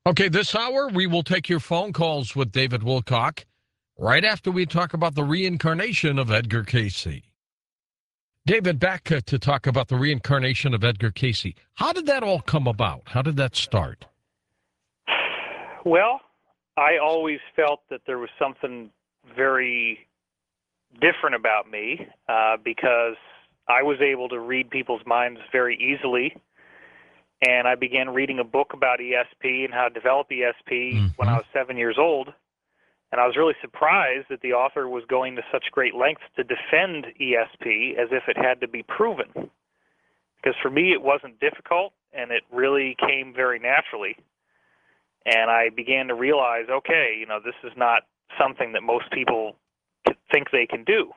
Okay, this hour we will take your phone calls with David Wilcock right after we talk about the reincarnation of Edgar Casey. David, back to talk about the reincarnation of Edgar Casey. How did that all come about? How did that start? Well, I always felt that there was something very different about me because I was able to read people's minds very easily. And I began reading a book about ESP and how to develop ESP when I was 7 years old. And I was really surprised that the author was going to such great lengths to defend ESP as if it had to be proven. Because for me, it wasn't difficult, and it really came very naturally. And I began to realize, okay, this is not something that most people think they can do.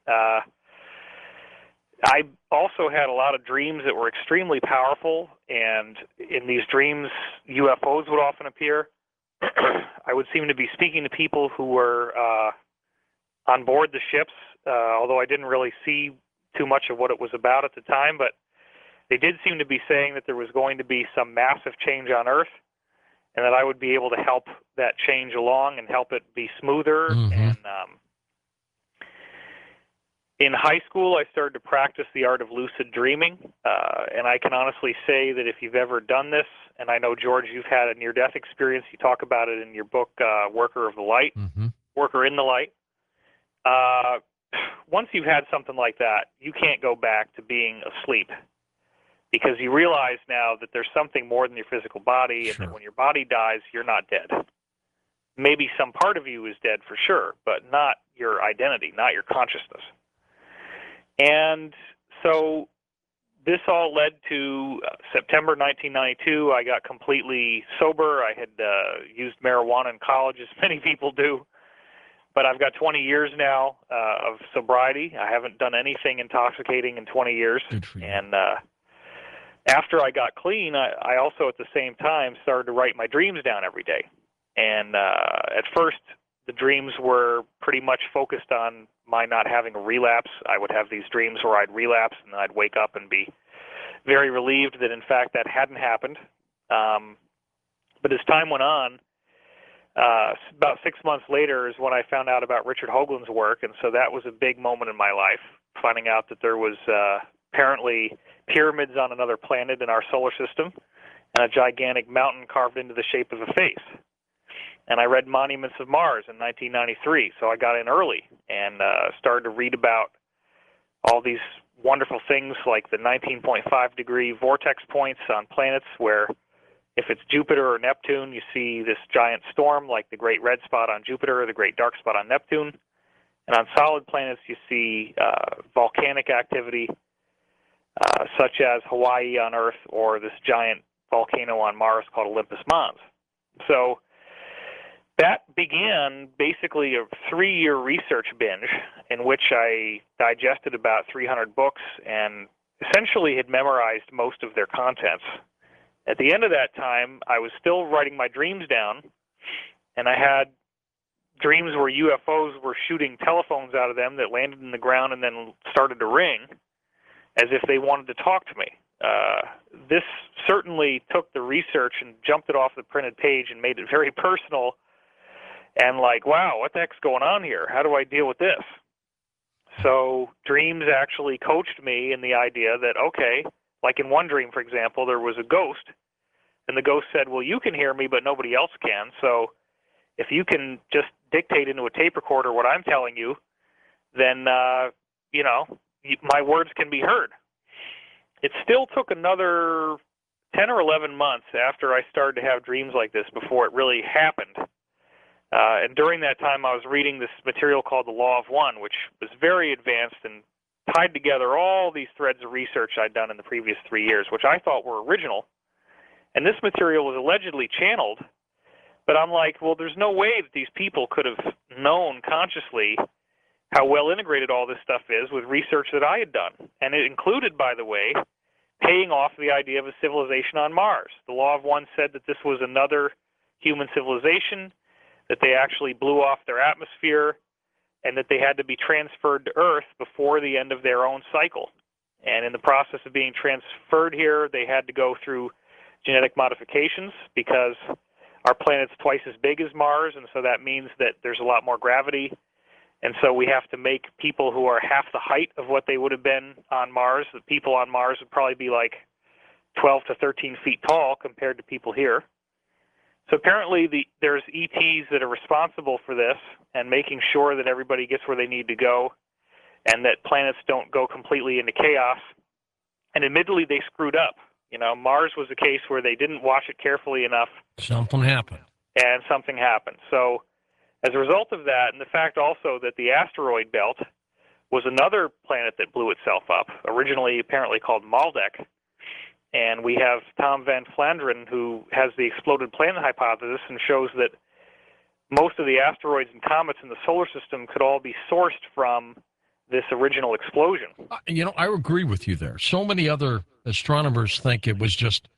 I also had a lot of dreams that were extremely powerful, and in these dreams, UFOs would often appear. I would seem to be speaking to people who were on board the ships, although I didn't really see too much of what it was about at the time, but they did seem to be saying that there was going to be some massive change on Earth, and that I would be able to help that change along and help it be smoother. And in high school, I started to practice the art of lucid dreaming, and I can honestly say that if you've ever done this, and I know, George, you've had a near-death experience. You talk about it in your book, Worker of the Light, Worker in the Light. Once you've had something like that, you can't go back to being asleep because you realize now that there's something more than your physical body, and that when your body dies, you're not dead. Maybe some part of you is dead for sure, but not your identity, not your consciousness. And so this all led to September 1992. I got completely sober. I had used marijuana in college, as many people do. But I've got 20 years now of sobriety. I haven't done anything intoxicating in 20 years. And after I got clean, I also at the same time started to write my dreams down every day. And at first, the dreams were pretty much focused on my not having a relapse. I would have these dreams where I'd relapse, and then I'd wake up and be very relieved that, in fact, that hadn't happened. But as time went on, about 6 months later is when I found out about Richard Hoagland's work, and so that was a big moment in my life, finding out that there was apparently pyramids on another planet in our solar system and a gigantic mountain carved into the shape of a face. And I read Monuments of Mars in 1993, so I got in early and started to read about all these wonderful things like the 19.5-degree vortex points on planets where if it's Jupiter or Neptune, you see this giant storm like the Great Red Spot on Jupiter or the Great Dark Spot on Neptune. And on solid planets, you see volcanic activity such as Hawaii on Earth or this giant volcano on Mars called Olympus Mons. So that began basically a 3-year research binge in which I digested about 300 books and essentially had memorized most of their contents. At the end of that time, I was still writing my dreams down, and I had dreams where UFOs were shooting telephones out of them that landed in the ground and then started to ring as if they wanted to talk to me. This certainly took the research and jumped it off the printed page and made it very personal and like, wow, what the heck's going on here? How do I deal with this? So dreams actually coached me in the idea that, okay, like in one dream, for example, there was a ghost, and the ghost said, well, you can hear me, but nobody else can. So if you can just dictate into a tape recorder what I'm telling you, then, my words can be heard. It still took another 10 or 11 months after I started to have dreams like this before it really happened. And during that time, I was reading this material called The Law of One, which was very advanced and tied together all these threads of research I'd done in the previous 3 years, which I thought were original. And this material was allegedly channeled, but I'm like, well, there's no way that these people could have known consciously how well integrated all this stuff is with research that I had done. And it included, by the way, paying off the idea of a civilization on Mars. The Law of One said that this was another human civilization, that they actually blew off their atmosphere, and that they had to be transferred to Earth before the end of their own cycle. And in the process of being transferred here, they had to go through genetic modifications because Our planet's twice as big as Mars, and so that means that there's a lot more gravity. And so we have to make people who are half the height of what they would have been on Mars. The people on Mars would probably be like 12 to 13 feet tall compared to people here. So apparently there's ETs that are responsible for this and making sure that everybody gets where they need to go and that planets don't go completely into chaos. And admittedly, they screwed up. You know, Mars was a case where they didn't watch it carefully enough. Something happened. And something happened. So as a result of that, and the fact also that the asteroid belt was another planet that blew itself up, originally apparently called Maldek. And we have Tom Van Flanderen, who has the exploded planet hypothesis and shows that most of the asteroids and comets in the solar system could all be sourced from this original explosion. You know, I agree with you there. So many other astronomers think it was just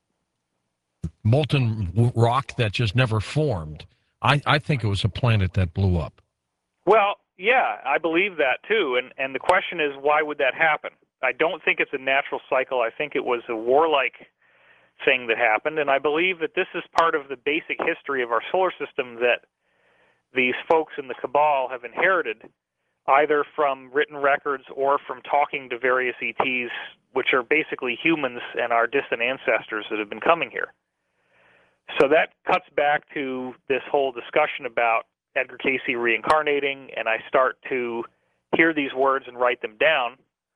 molten rock that just never formed. I think it was a planet that blew up. Well, yeah, I believe that too. And the question is, why would that happen? I don't think it's a natural cycle. I think it was a warlike thing that happened. And I believe that this is part of the basic history of our solar system that these folks in the cabal have inherited, either from written records or from talking to various ETs, which are basically humans and our distant ancestors that have been coming here. So that cuts back to this whole discussion about Edgar Cayce reincarnating, and I start to hear these words and write them down.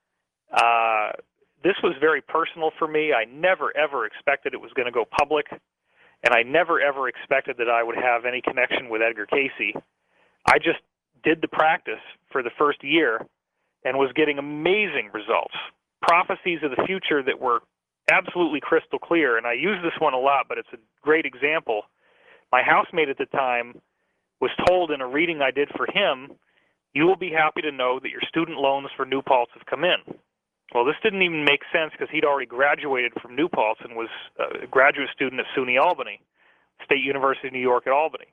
This was very personal for me. I never, ever expected it was going to go public, and I never, ever expected that I would have any connection with Edgar Cayce. I just did the practice for the first year and was getting amazing results, prophecies of the future that were absolutely crystal clear, and I use this one a lot, but it's a great example. My housemate at the time was told in a reading I did for him, "You will be happy to know that your student loans for New Paltz have come in." Well, this didn't even make sense because he'd already graduated from New Paltz and was a graduate student at SUNY Albany, State University of New York at Albany.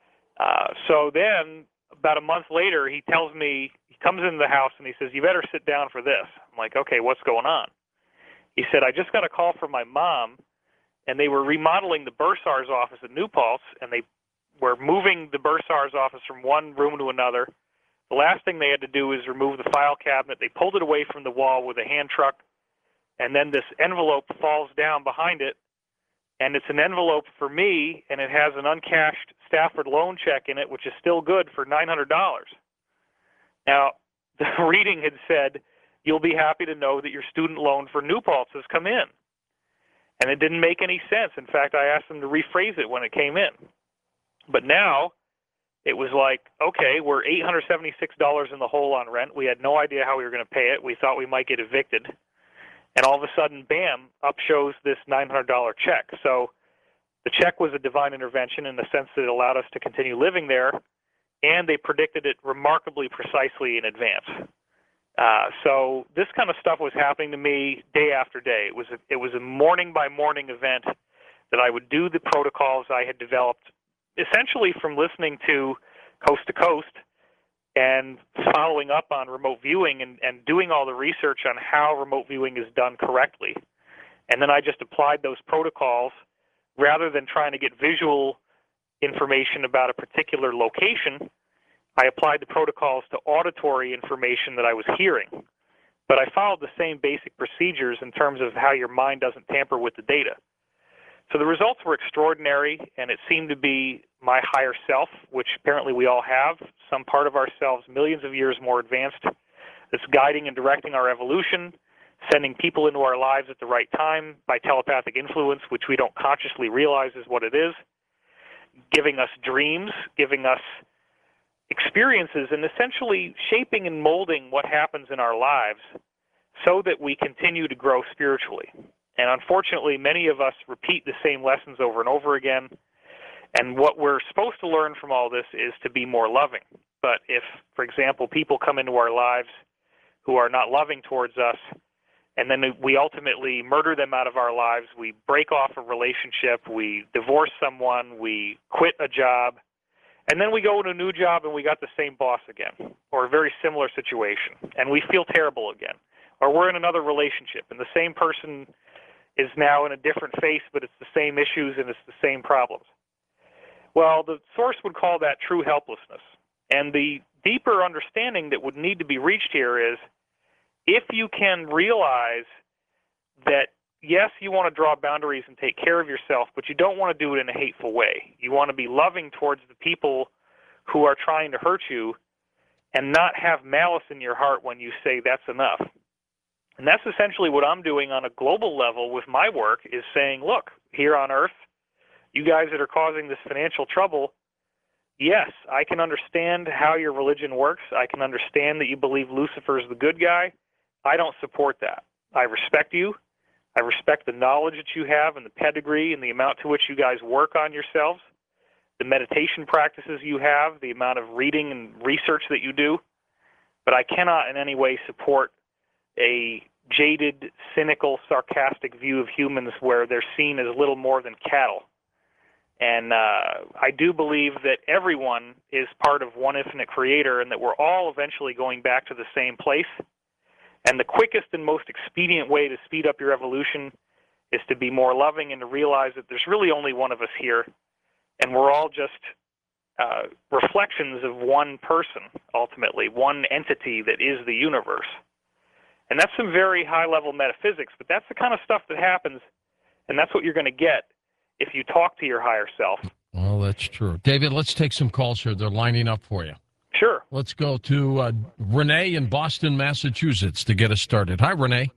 So then, about a month later, he tells me, he comes into the house and he says, "You better sit down for this." I'm like, "Okay, what's going on?" He said, "I just got a call from my mom, and they were remodeling the bursar's office at New Paltz, and they were moving the bursar's office from one room to another. The last thing they had to do is remove the file cabinet. They pulled it away from the wall with a hand truck, and then this envelope falls down behind it, and it's an envelope for me, and it has an uncashed Stafford loan check in it, which is still good for $900. Now, the reading had said, "You'll be happy to know that your student loan for New Paltz has come in." And it didn't make any sense. In fact, I asked them to rephrase it when it came in. But now, it was like, okay, we're $876 in the hole on rent. We had no idea how we were going to pay it. We thought we might get evicted. And all of a sudden, bam, up shows this $900 check. So the check was a divine intervention in the sense that it allowed us to continue living there, and they predicted it remarkably precisely in advance. So this kind of stuff was happening to me day after day. It was a morning by morning event that I would do the protocols I had developed essentially from listening to Coast and following up on remote viewing and doing all the research on how remote viewing is done correctly. And then I just applied those protocols rather than trying to get visual information about a particular location. I applied the protocols to auditory information that I was hearing. But I followed the same basic procedures in terms of how your mind doesn't tamper with the data. So the results were extraordinary, and it seemed to be my higher self, which apparently we all have, some part of ourselves millions of years more advanced, that's guiding and directing our evolution, sending people into our lives at the right time by telepathic influence, which we don't consciously realize is what it is, giving us dreams, giving us experiences, and essentially shaping and molding what happens in our lives so that we continue to grow spiritually. And unfortunately, many of us repeat the same lessons over and over again. And what we're supposed to learn from all this is to be more loving. But if, for example, people come into our lives who are not loving towards us, and then we ultimately murder them out of our lives, we break off a relationship, we divorce someone, we quit a job, and then we go into a new job and we got the same boss again, or a very similar situation, and we feel terrible again. Or we're in another relationship, and the same person is now in a different face, but it's the same issues and it's the same problems. Well, the source would call that true helplessness. And the deeper understanding that would need to be reached here is if you can realize that, yes, you want to draw boundaries and take care of yourself, but you don't want to do it in a hateful way. You want to be loving towards the people who are trying to hurt you and not have malice in your heart when you say that's enough. And that's essentially what I'm doing on a global level with my work, is saying, look, here on Earth, you guys that are causing this financial trouble, yes, I can understand how your religion works. I can understand that you believe Lucifer is the good guy. I don't support that. I respect you. I respect the knowledge that you have and the pedigree and the amount to which you guys work on yourselves, the meditation practices you have, the amount of reading and research that you do. But I cannot in any way support a jaded, cynical, sarcastic view of humans where they're seen as little more than cattle. And I do believe that everyone is part of one infinite creator and that we're all eventually going back to the same place. And the quickest and most expedient way to speed up your evolution is to be more loving and to realize that there's really only one of us here, and we're all just reflections of one person, ultimately, one entity that is the universe. And that's some very high-level metaphysics, but that's the kind of stuff that happens, and that's what you're going to get if you talk to your higher self. Well, that's true. David, let's take some calls here. They're lining up for you. Sure. Let's go to Renee in Boston, Massachusetts to get us started. Hi, Renee.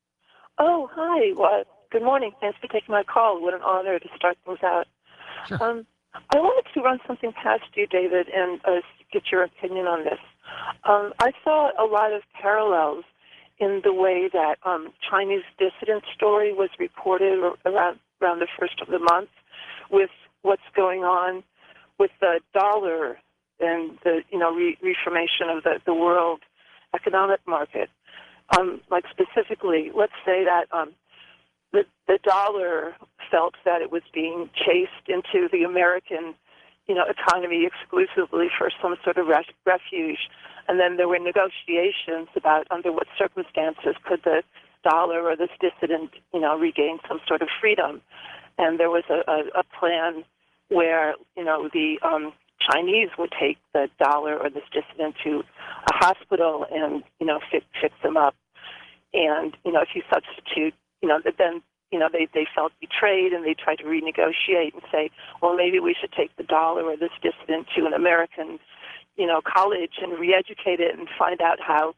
Oh, hi. Well, good morning. Thanks for taking my call. What an honor to start things out. Sure. I wanted to run something past you, David, and get your opinion on this. I saw a lot of parallels in the way that Chinese dissident story was reported around the first of the month with what's going on with the dollar and the reformation of the world economic market. Like specifically, let's say that the dollar felt that it was being chased into the American economy exclusively for some sort of refuge, and then there were negotiations about under what circumstances could the dollar or this dissident regain some sort of freedom. And there was a plan where the Chinese would take the dollar or this dissident to a hospital and fix them up. And if you substitute, then they felt betrayed and they tried to renegotiate and say, well, maybe we should take the dollar or this dissident to an American college and re-educate it and find out how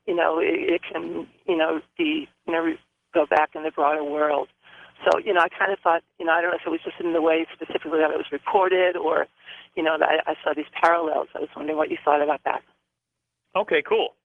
it can be go back in the broader world. So I kind of thought I don't know if it was just in the way specifically that it was reported or that I saw these parallels. I was wondering what you thought about that. Okay, cool.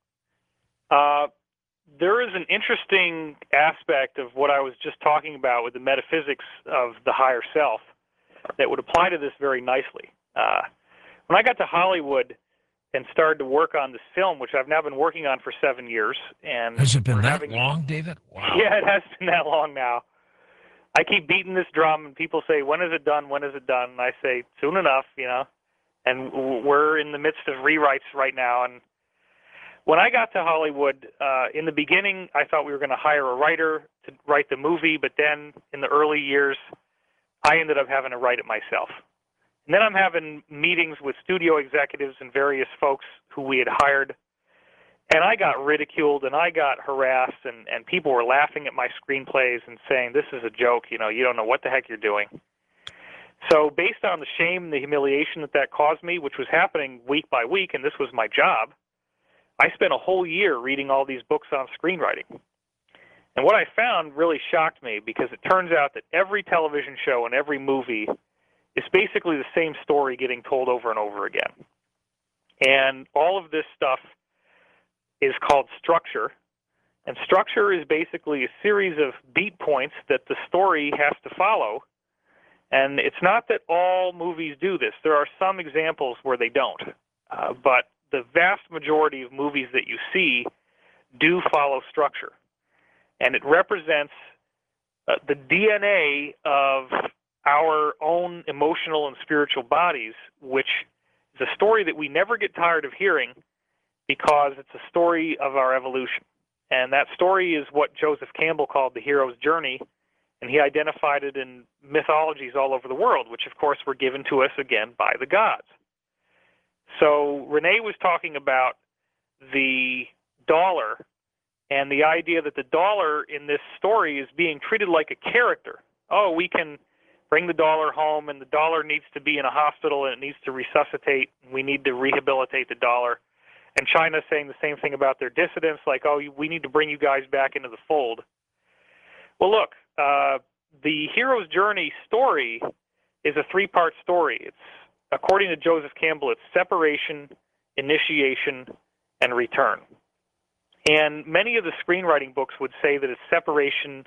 There is an interesting aspect of what I was just talking about with the metaphysics of the higher self that would apply to this very nicely. When I got to Hollywood and started to work on this film, which I've now been working on for 7 years. And has it been that long, David? Wow. Yeah, it has been that long now. I keep beating this drum, and people say, when is it done? When is it done? And I say, soon enough, And we're in the midst of rewrites right now. And when I got to Hollywood, in the beginning, I thought we were going to hire a writer to write the movie, but then in the early years, I ended up having to write it myself. And then I'm having meetings with studio executives and various folks who we had hired, and I got ridiculed and I got harassed, and people were laughing at my screenplays and saying, this is a joke, you don't know what the heck you're doing. So based on the shame and the humiliation that caused me, which was happening week by week, and this was my job, I spent a whole year reading all these books on screenwriting. And what I found really shocked me, because it turns out that every television show and every movie is basically the same story getting told over and over again. And all of this stuff is called structure. And structure is basically a series of beat points that the story has to follow. And it's not that all movies do this. There are some examples where they don't. But the vast majority of movies that you see do follow structure. And it represents the DNA of our own emotional and spiritual bodies, which is a story that we never get tired of hearing because it's a story of our evolution. And that story is what Joseph Campbell called the hero's journey, And he identified it in mythologies all over the world, which, of course, were given to us, again, by the gods. So Renee was talking about the dollar and the idea that the dollar in this story is being treated like a character. Oh, we can bring the dollar home, and the dollar needs to be in a hospital, and it needs to resuscitate, and we need to rehabilitate the dollar. And China's saying the same thing about their dissidents, like, oh, we need to bring you guys back into the fold. Well, look, the hero's journey story is a three-part story. It's, according to Joseph Campbell, it's separation, initiation, and return. And many of the screenwriting books would say that it's separation,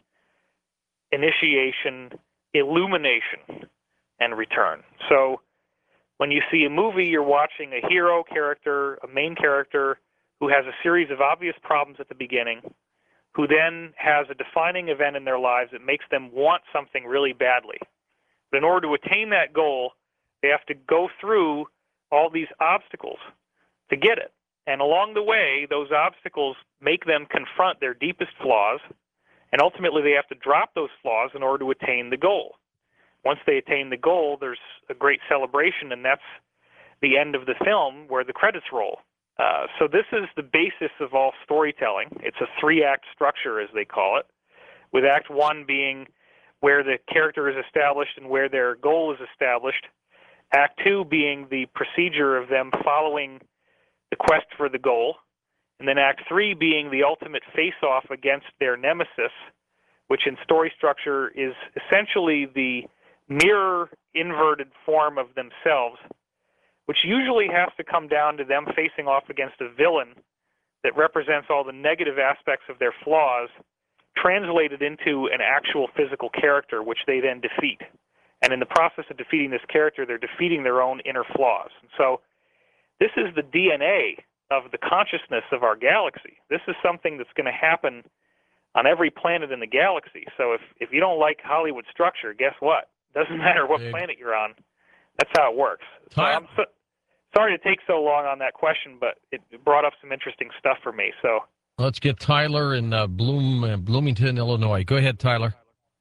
initiation, illumination, and return. So when you see a movie, you're watching a hero character, a main character, who has a series of obvious problems at the beginning, who then has a defining event in their lives that makes them want something really badly. But in order to attain that goal, they have to go through all these obstacles to get it. And along the way, those obstacles make them confront their deepest flaws, and ultimately they have to drop those flaws in order to attain the goal. Once they attain the goal, there's a great celebration, and that's the end of the film where the credits roll. So this is the basis of all storytelling. It's a three-act structure, as they call it, with Act 1 being where the character is established and where their goal is established, Act 2 being the procedure of them following the quest for the goal, and then Act 3 being the ultimate face-off against their nemesis, which in story structure is essentially the mirror inverted form of themselves, which usually has to come down to them facing off against a villain that represents all the negative aspects of their flaws, translated into an actual physical character, which they then defeat. And in the process of defeating this character, they're defeating their own inner flaws. And so this is the DNA of the consciousness of our galaxy. This is something that's going to happen on every planet in the galaxy. So if you don't like Hollywood structure, guess what? Doesn't matter what planet you're on. That's how it works. So I'm sorry to take so long on that question, but it brought up some interesting stuff for me. So let's get Tyler in Bloomington, Illinois. Go ahead, Tyler.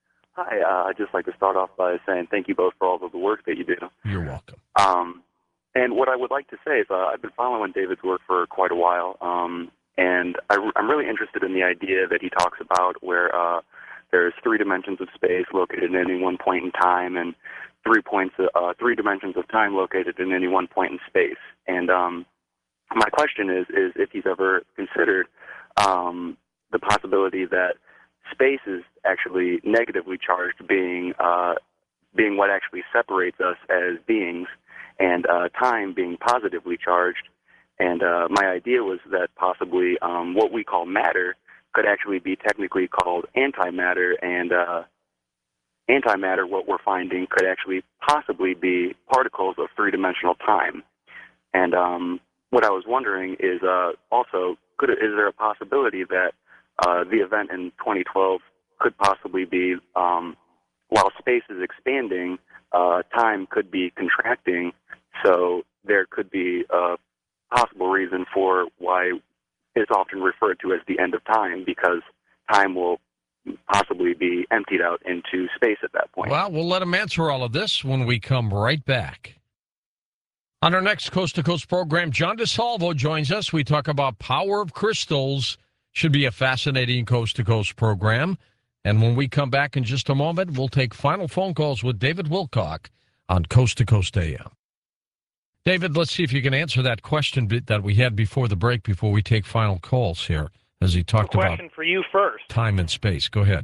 Hi. I'd just like to start off by saying thank you both for all of the work that you do. You're welcome. And what I would like to say is I've been following David's work for quite a while, and I'm really interested in the idea that he talks about where there's three dimensions of space located at any one point in time, and 3 dimensions of time located in any one point in space. And my question is if he's ever considered the possibility that space is actually negatively charged, being what actually separates us as beings, and time being positively charged. And my idea was that possibly what we call matter could actually be technically called antimatter, and antimatter, what we're finding, could actually possibly be particles of three-dimensional time. And what I was wondering is also, is there a possibility that the event in 2012 could possibly be, while space is expanding, time could be contracting, so there could be a possible reason for why it's often referred to as the end of time, because time will possibly be emptied out into space at that point. Well, we'll let him answer all of this when we come right back. On our next Coast to Coast program, John DeSalvo joins us. We talk about Power of Crystals. Should be a fascinating Coast to Coast program. And when we come back in just a moment, we'll take final phone calls with David Wilcock on Coast to Coast AM. David, let's see if you can answer that question that we had before the break, before we take final calls here, as he talked about question for you first. Time and space. Go ahead.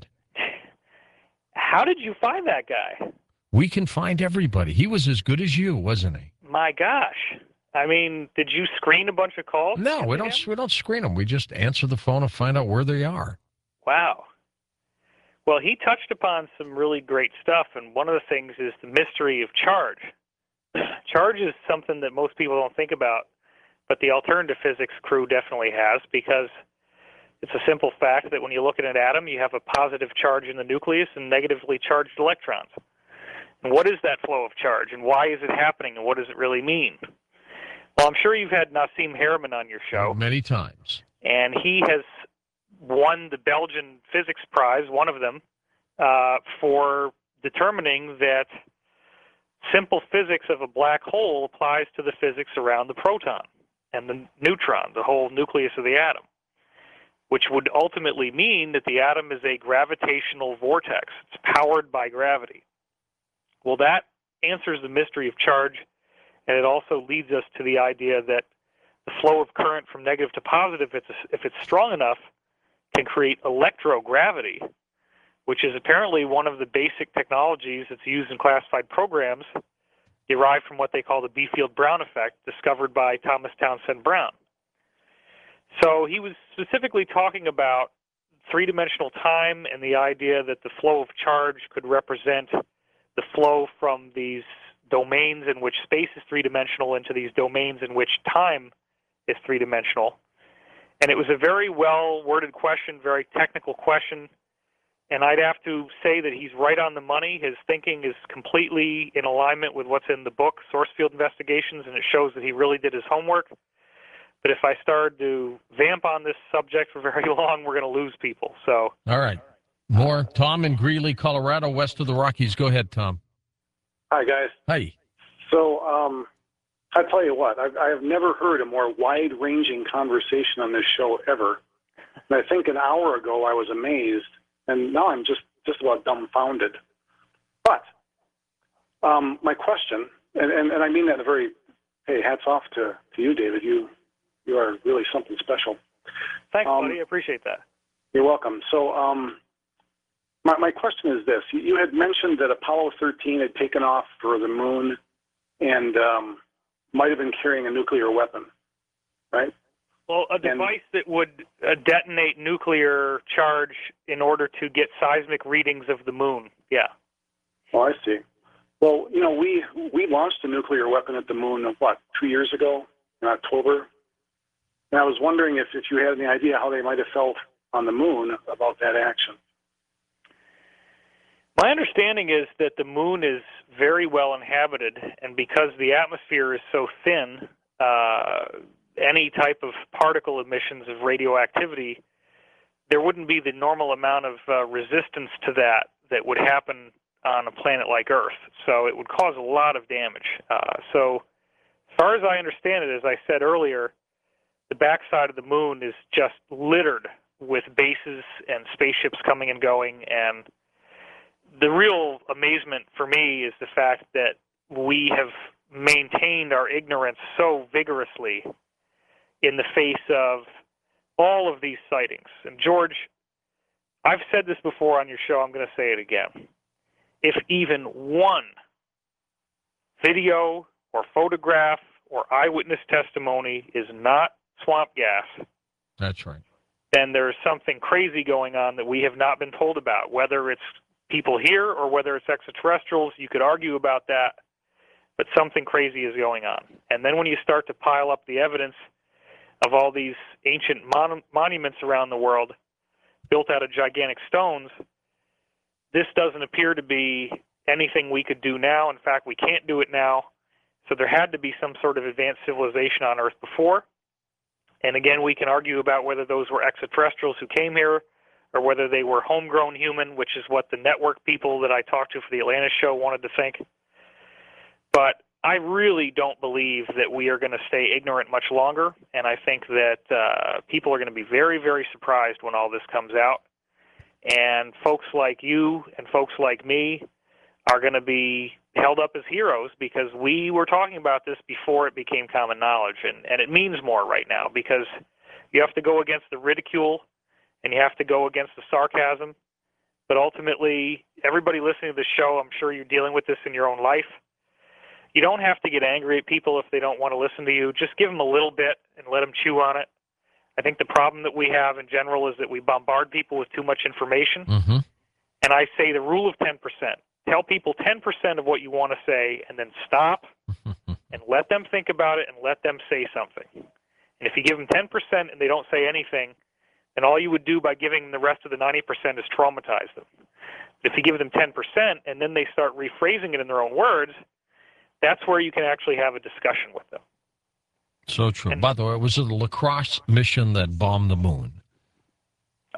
How did you find that guy? We can find everybody. He was as good as you, wasn't he? My gosh. I mean, did you screen a bunch of calls? No, we don't screen them. We just answer the phone and find out where they are. Wow. Well, he touched upon some really great stuff, and one of the things is the mystery of charge. Charge is something that most people don't think about, but the alternative physics crew definitely has, because it's a simple fact that when you look at an atom, you have a positive charge in the nucleus and negatively charged electrons. And what is that flow of charge, and why is it happening, and what does it really mean? Well, I'm sure you've had Nassim Harriman on your show. Many times. And he has won the Belgian Physics Prize, one of them, for determining that simple physics of a black hole applies to the physics around the proton and the neutron, the whole nucleus of the atom, which would ultimately mean that the atom is a gravitational vortex. It's powered by gravity. Well, that answers the mystery of charge, and it also leads us to the idea that the flow of current from negative to positive, if it's strong enough, can create electrogravity, which is apparently one of the basic technologies that's used in classified programs, derived from what they call the Biefeld-Brown effect, discovered by Thomas Townsend Brown. So he was specifically talking about three-dimensional time and the idea that the flow of charge could represent the flow from these domains in which space is three-dimensional into these domains in which time is three-dimensional. And it was a very well-worded question, very technical question, and I'd have to say that he's right on the money. His thinking is completely in alignment with what's in the book, Source Field Investigations, and it shows that he really did his homework. But if I started to vamp on this subject for very long, we're going to lose people. So, all right. More. Tom in Greeley, Colorado, west of the Rockies. Go ahead, Tom. Hi, guys. Hey. So, I tell you what, I have never heard a more wide-ranging conversation on this show ever. And I think an hour ago I was amazed, and now I'm just about dumbfounded. But my question, and I mean that in a very, hey, hats off to you, David. You are really something special. Thanks, buddy. I appreciate that. You're welcome. So my question is this. You had mentioned that Apollo 13 had taken off for the moon and might have been carrying a nuclear weapon, right? Well, a device that would detonate nuclear charge in order to get seismic readings of the moon, yeah. Oh, I see. Well, you know, we launched a nuclear weapon at the moon, 2 years ago in October? And I was wondering if you had any idea how they might have felt on the moon about that action. My understanding is that the moon is very well inhabited, and because the atmosphere is so thin, any type of particle emissions of radioactivity, there wouldn't be the normal amount of resistance to that would happen on a planet like Earth. So it would cause a lot of damage. So as far as I understand it, as I said earlier, the backside of the moon is just littered with bases and spaceships coming and going, and the real amazement for me is the fact that we have maintained our ignorance so vigorously in the face of all of these sightings. And George, I've said this before on your show, I'm going to say it again. If even one video or photograph or eyewitness testimony is not swamp gas, that's right, then there's something crazy going on that we have not been told about, whether it's people here or whether it's extraterrestrials. You could argue about that, but something crazy is going on. And then when you start to pile up the evidence of all these ancient monuments around the world built out of gigantic stones, this doesn't appear to be anything we could do now. In fact, we can't do it now. So there had to be some sort of advanced civilization on Earth before. And again, we can argue about whether those were extraterrestrials who came here or whether they were homegrown human, which is what the network people that I talked to for the Atlantis show wanted to think. But I really don't believe that we are going to stay ignorant much longer, and I think that people are going to be very, very surprised when all this comes out. And folks like you and folks like me are going to be held up as heroes because we were talking about this before it became common knowledge, and it means more right now because you have to go against the ridicule and you have to go against the sarcasm. But ultimately, everybody listening to this show, I'm sure you're dealing with this in your own life. You don't have to get angry at people if they don't want to listen to you. Just give them a little bit and let them chew on it. I think the problem that we have in general is that we bombard people with too much information. Mm-hmm. And I say the rule of 10%. Tell people 10% of what you want to say and then stop and let them think about it and let them say something. And if you give them 10% and they don't say anything, then all you would do by giving the rest of the 90% is traumatize them. If you give them 10% and then they start rephrasing it in their own words, that's where you can actually have a discussion with them. So true. And by the way, it was the La Crosse mission that bombed the moon. Oh.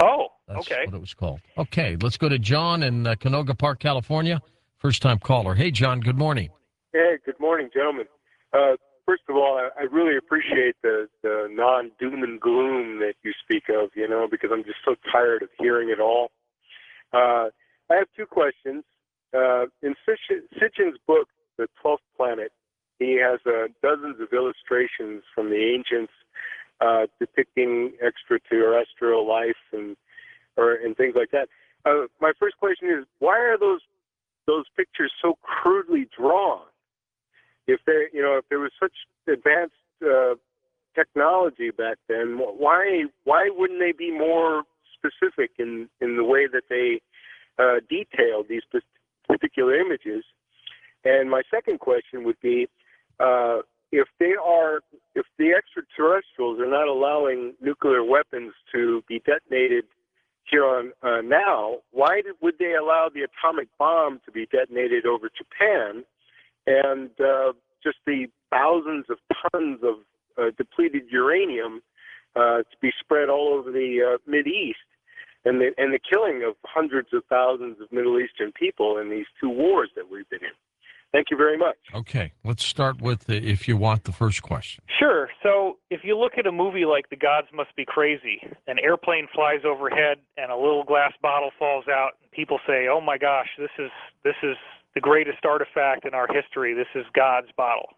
That's Okay. what it was called. Okay, let's go to John in Canoga Park, California. First-time caller. Hey, John, good morning. Hey, good morning, gentlemen. First of all, I really appreciate the non-doom and gloom that you speak of, because I'm just so tired of hearing it all. I have two questions. In Sitchin's book, The 12th Planet, he has dozens of illustrations from the ancients depicting extraterrestrial life and things like that. My first question is, why are those pictures so crudely drawn? If there was such advanced technology back then, why wouldn't they be more specific in the way that they detailed these particular images? And my second question would be, if the extraterrestrials are not allowing nuclear weapons to be detonated here on now, why would they allow the atomic bomb to be detonated over Japan and just the thousands of tons of depleted uranium to be spread all over the Mideast, and the killing of hundreds of thousands of Middle Eastern people in these two wars that we've been in? Thank you very much. Okay, let's start with, if you want, the first question. Sure. So if you look at a movie like The Gods Must Be Crazy, an airplane flies overhead and a little glass bottle falls out, and people say, "Oh my gosh, this is the greatest artifact in our history. This is God's bottle."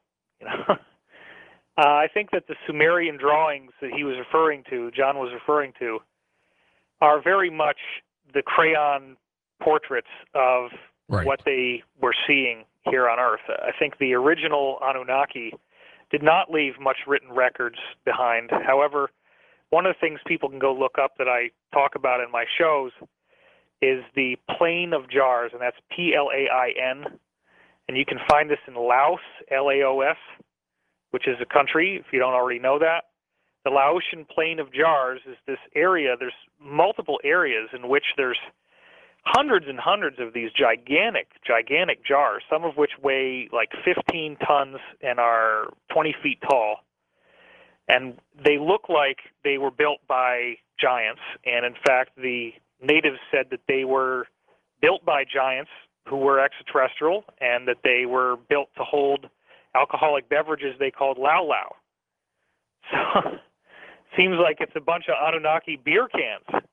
I think that the Sumerian drawings that John was referring to, are very much the crayon portraits of what they were seeing here on Earth. I think the original Anunnaki did not leave much written records behind. However, one of the things people can go look up that I talk about in my shows is the Plain of Jars, and that's Plain. And you can find this in Laos, Laos, which is a country, if you don't already know that. The Laotian Plain of Jars is this area. There's multiple areas in which there's hundreds and hundreds of these gigantic jars, some of which weigh like 15 tons and are 20 feet tall. And they look like they were built by giants. And in fact, the natives said that they were built by giants who were extraterrestrial, and that they were built to hold alcoholic beverages they called Lao Lao. So seems like it's a bunch of Anunnaki beer cans.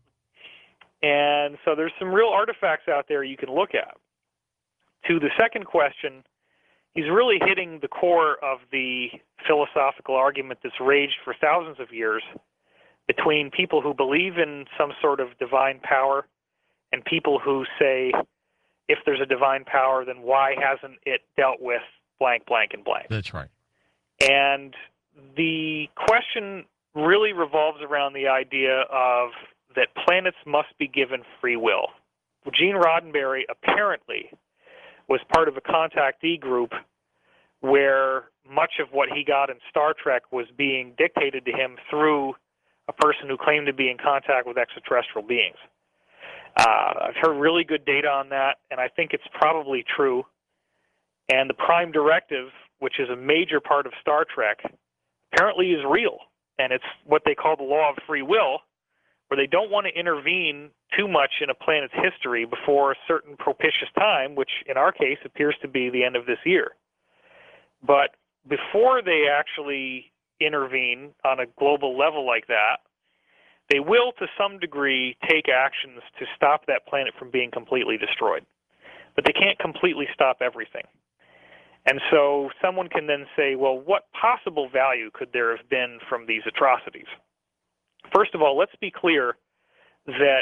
And so there's some real artifacts out there you can look at. To the second question, he's really hitting the core of the philosophical argument that's raged for thousands of years between people who believe in some sort of divine power and people who say, if there's a divine power, then why hasn't it dealt with blank, blank, and blank? That's right. And the question really revolves around the idea of that planets must be given free will. Gene Roddenberry apparently was part of a contactee group where much of what he got in Star Trek was being dictated to him through a person who claimed to be in contact with extraterrestrial beings. I've heard really good data on that, and I think it's probably true. And the Prime Directive, which is a major part of Star Trek, apparently is real. And it's what they call the law of free will, where they don't want to intervene too much in a planet's history before a certain propitious time, which in our case appears to be the end of this year. But before they actually intervene on a global level like that, they will to some degree take actions to stop that planet from being completely destroyed. But they can't completely stop everything. And so someone can then say, well, what possible value could there have been from these atrocities? First of all, let's be clear that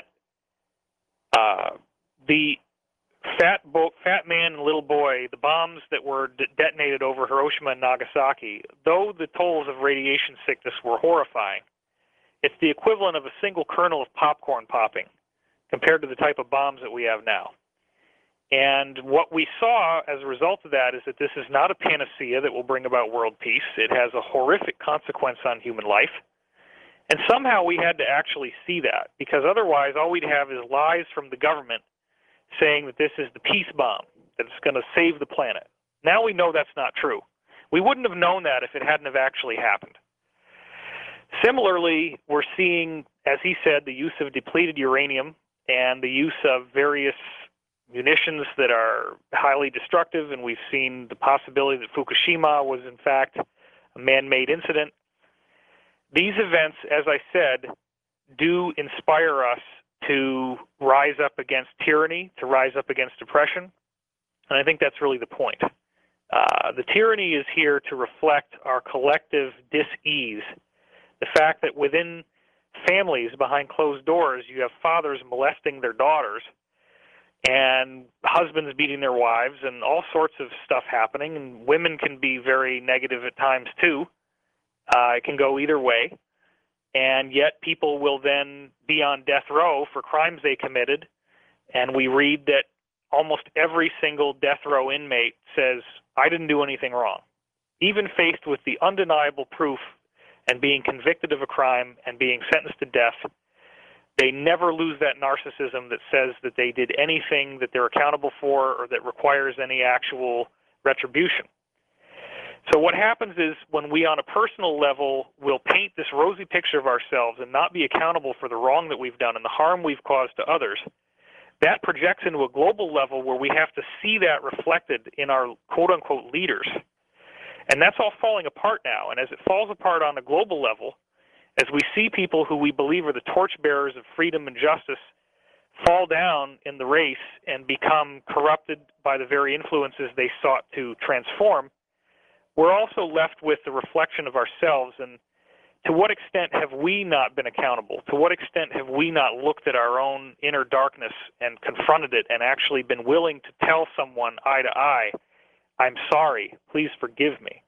the fat man and little boy, the bombs that were detonated over Hiroshima and Nagasaki, though the tolls of radiation sickness were horrifying, it's the equivalent of a single kernel of popcorn popping compared to the type of bombs that we have now. And what we saw as a result of that is that this is not a panacea that will bring about world peace. It has a horrific consequence on human life. And somehow we had to actually see that, because otherwise all we'd have is lies from the government saying that this is the peace bomb, that it's going to save the planet. Now we know that's not true. We wouldn't have known that if it hadn't have actually happened. Similarly, we're seeing as he said, the use of depleted uranium and the use of various munitions that are highly destructive, and we've seen the possibility that Fukushima was in fact a man-made incident. These events, as I said, do inspire us to rise up against tyranny, to rise up against oppression, and I think that's really the point. The tyranny is here to reflect our collective dis-ease, the fact that within families behind closed doors you have fathers molesting their daughters and husbands beating their wives and all sorts of stuff happening, and women can be very negative at times too. It can go either way, and yet people will then be on death row for crimes they committed, and we read that almost every single death row inmate says, I didn't do anything wrong. Even faced with the undeniable proof and being convicted of a crime and being sentenced to death, they never lose that narcissism that says that they did anything that they're accountable for or that requires any actual retribution. So what happens is when we on a personal level will paint this rosy picture of ourselves and not be accountable for the wrong that we've done and the harm we've caused to others, that projects into a global level where we have to see that reflected in our quote-unquote leaders. And that's all falling apart now. And as it falls apart on a global level, as we see people who we believe are the torchbearers of freedom and justice fall down in the race and become corrupted by the very influences they sought to transform, we're also left with the reflection of ourselves and to what extent have we not been accountable? To what extent have we not looked at our own inner darkness and confronted it and actually been willing to tell someone eye to eye, I'm sorry, please forgive me?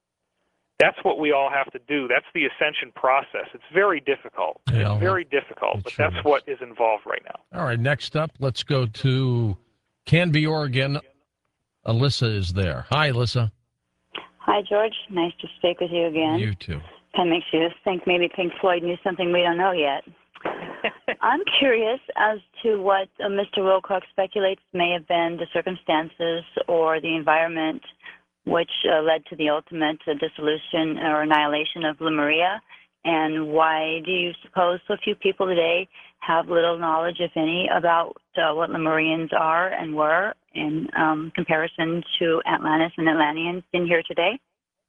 That's what we all have to do. That's the ascension process. It's very difficult. Yeah, it's very difficult, but sure that's what is involved right now. All right, next up, let's go to Canby, Oregon. Alyssa is there. Hi, Alyssa. Hi, George. Nice to speak with you again. You too. Kind of makes you think maybe Pink Floyd knew something we don't know yet. I'm curious as to what Mr. Wilcock speculates may have been the circumstances or the environment which led to the ultimate dissolution or annihilation of Lemuria, and why do you suppose so few people today have little knowledge, if any, about what Lemurians are and were in comparison to Atlantis and Atlanteans in here today?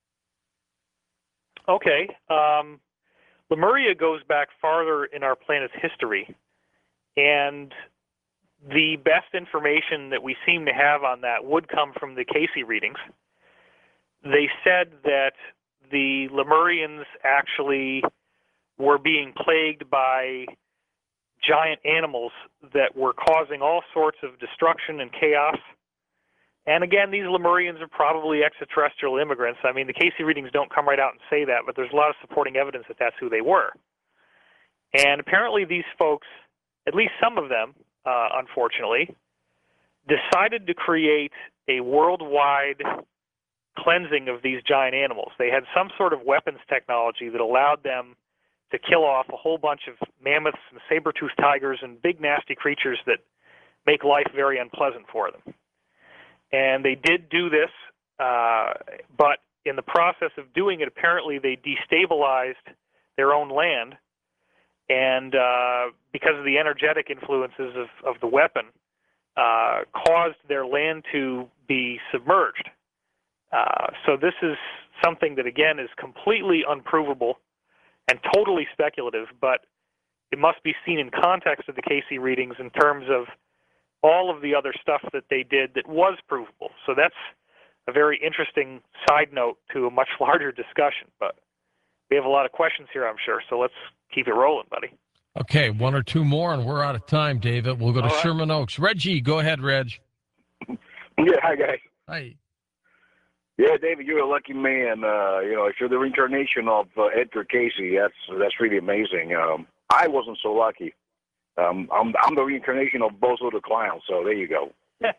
Okay. Lemuria goes back farther in our planet's history, and the best information that we seem to have on that would come from the Casey readings. They said that the Lemurians actually were being plagued by giant animals that were causing all sorts of destruction and chaos. And again, these Lemurians are probably extraterrestrial immigrants. I mean, the Casey readings don't come right out and say that, but there's a lot of supporting evidence that that's who they were. And apparently these folks, at least some of them, unfortunately, decided to create a worldwide cleansing of these giant animals. They had some sort of weapons technology that allowed them to kill off a whole bunch of mammoths and saber-toothed tigers and big nasty creatures that make life very unpleasant for them. And they did do this, but in the process of doing it, apparently they destabilized their own land, and because of the energetic influences of the weapon, caused their land to be submerged. So this is something that, again, is completely unprovable and totally speculative, but it must be seen in context of the Casey readings in terms of all of the other stuff that they did that was provable. So that's a very interesting side note to a much larger discussion, but we have a lot of questions here, I'm sure, so let's keep it rolling, buddy. Okay, one or two more, and we're out of time, David. We'll go to Sherman Oaks. Reggie, go ahead, Reg. Yeah, hi, guys. Hi. Yeah, David, you're a lucky man. If you're the reincarnation of Edgar Casey, that's really amazing. I wasn't so lucky. I'm the reincarnation of Bozo the Clown, so there you go. But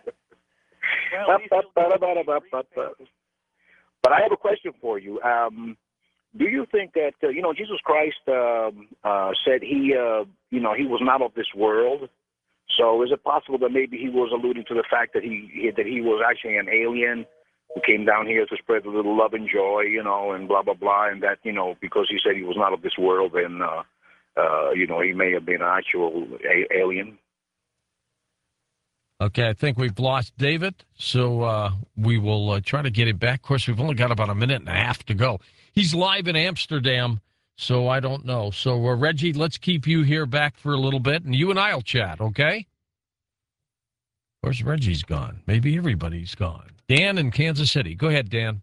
I have a question for you. Do you think that Jesus Christ said he was not of this world? So is it possible that maybe he was alluding to the fact that he was actually an alien who came down here to spread a little love and joy, and blah blah blah, and that because he said he was not of this world, and he may have been an actual alien. Okay, I think we've lost David, so we will try to get him back. Of course, we've only got about a minute and a half to go. He's live in Amsterdam, so I don't know. So, Reggie, let's keep you here back for a little bit, and you and I will chat, okay? Of course, Reggie's gone. Maybe everybody's gone. Dan in Kansas City. Go ahead, Dan.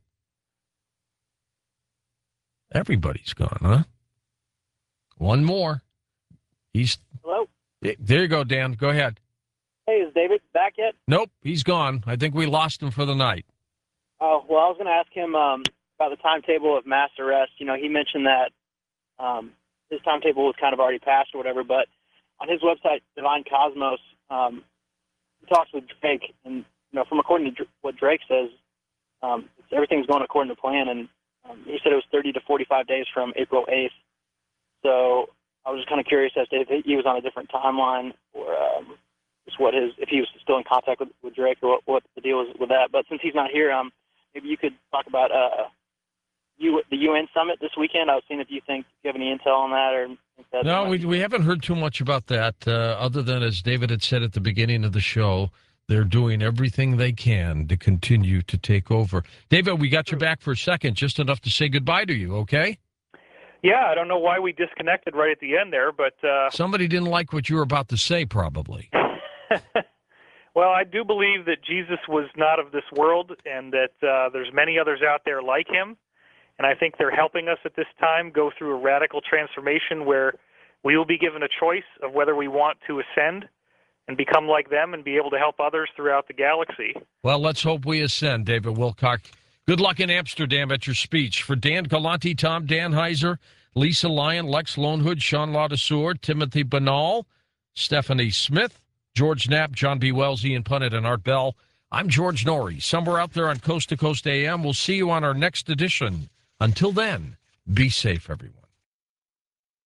Everybody's gone, huh? One more. Hello? There you go, Dan. Go ahead. Hey, is David back yet? Nope, he's gone. I think we lost him for the night. Oh, well, I was going to ask him about the timetable of mass arrest. He mentioned that his timetable was kind of already passed or whatever, but on his website, Divine Cosmos, he talks with Drake, and, from according to what Drake says, everything's going according to plan, and he said it was 30 to 45 days from April 8th. So I was just kind of curious as to if he was on a different timeline or just if he was still in contact with Drake or what the deal was with that. But since he's not here, maybe you could talk about the UN summit this weekend. I was seeing if you have any intel on that or. No, we haven't heard too much about that, other than, as David had said at the beginning of the show, they're doing everything they can to continue to take over. David, we got you back for a second, just enough to say goodbye to you, okay? Yeah, I don't know why we disconnected right at the end there, but... Somebody didn't like what you were about to say, probably. Well, I do believe that Jesus was not of this world and that there's many others out there like him. And I think they're helping us at this time go through a radical transformation where we will be given a choice of whether we want to ascend and become like them and be able to help others throughout the galaxy. Well, let's hope we ascend, David Wilcock. Good luck in Amsterdam at your speech. For Dan Galante, Tom Danheiser, Lisa Lyon, Lex Lonehood, Sean Ladesseur, Timothy Banal, Stephanie Smith, George Knapp, John B. Wells, Ian Punnett, and Art Bell, I'm George Norrie. Somewhere out there on Coast to Coast AM. We'll see you on our next edition. Until then, be safe, everyone.